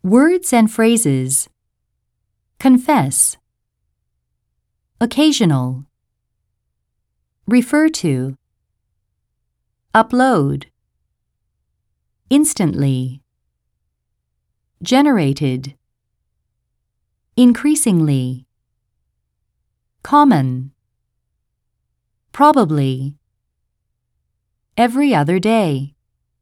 Words and phrases. Confess. Occasional. Refer to. Upload. Instantly. Generated. Increasingly. Common. Probably. Every other day.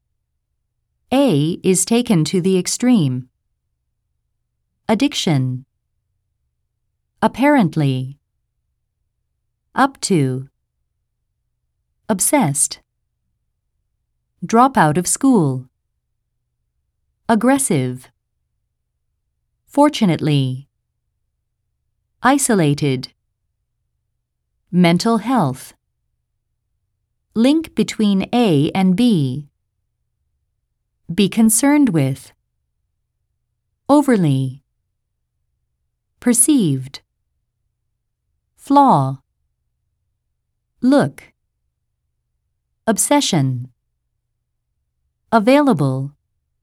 A is taken to the extreme. Addiction. Apparently. Up to. Obsessed. Drop out of school. Aggressive. Fortunately. Isolated. Mental health. Link between A and B. Be concerned with. Overly. Perceived. Flaw. Look. Obsession. Available.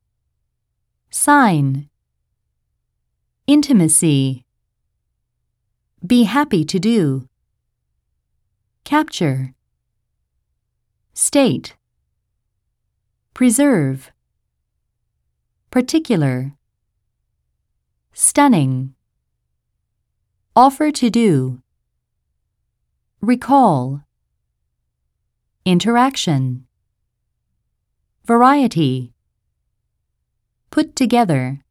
Sign. Intimacy. Be happy to do. Capture. State. Preserve. Particular. Stunning. Offer to do. Recall. Interaction. Variety. Put together.